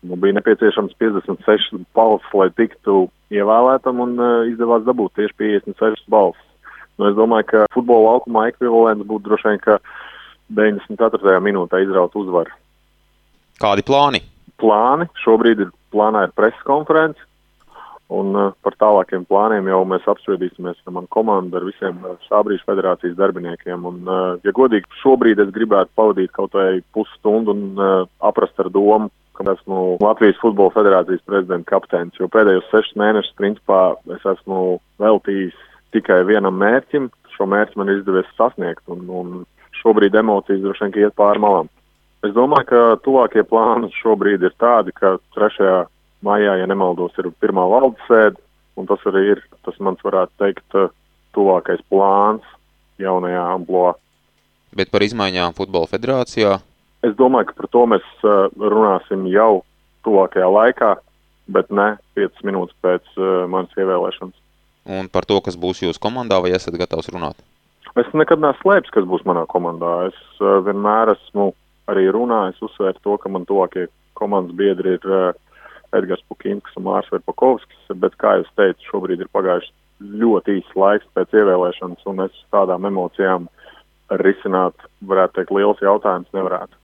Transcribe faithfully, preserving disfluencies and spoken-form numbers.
Nu, bija nepieciešams piecdesmit sešas balsis, lai tiktu ievēlētam, un uh, izdevās dabūt tieši piecdesmit sešas balsis. Nu, es domāju, ka futbola laukumā ekvivalents būtu droši vien, ka deviņdesmit ceturtajā minūtē izraut uzvaru. Kādi plāni? Plāni. Šobrīd ir plānā ir preses konference, un uh, par tālākiem plāniem jau mēs apspriedīsimies ar manu komandu, ar visiem uh, Šābrīšu federācijas darbiniekiem. Un, uh, ja godīgi, šobrīd es gribētu pavadīt kaut vai pusstundu un uh, aprast ar domu, ka esmu Latvijas Futbola Federācijas prezidenta kapteinis, jo pēdējos sešus mēnešus, principā, es esmu veltījis tikai vienam mērķim. Šo mērķi man ir izdevies sasniegt, un, un šobrīd emocijas droši vien iet pāri malām. Es domāju, ka tuvākie plāni šobrīd ir tādi, ka trešajā maijā, ja nemaldos, ir pirmā valdes sēde, un tas arī ir, tas mans varētu teikt, tuvākais plāns jaunajā amploā. Bet par izmaiņām Futbola Federācijā? Es domāju, ka par to mēs runāsim jau tuvākajā laikā, bet ne piecas minūtes pēc uh, manas ievēlēšanas. Un par to, kas būs jūsu komandā, vai esat gatavs runāt? Es nekad neesmu slēpis, kas būs manā komandā. Es uh, vienmēr esmu arī runājis, uzsvērt to, ka man tuvākie komandas biedri ir uh, Edgars Pukinskas un Mārs Verpakovskis, bet, kā jūs teicu, šobrīd ir pagājuši ļoti īsts laiks pēc ievēlēšanas, un es tādām emocijām risināt, varētu teikt, liels jautājums nevarētu.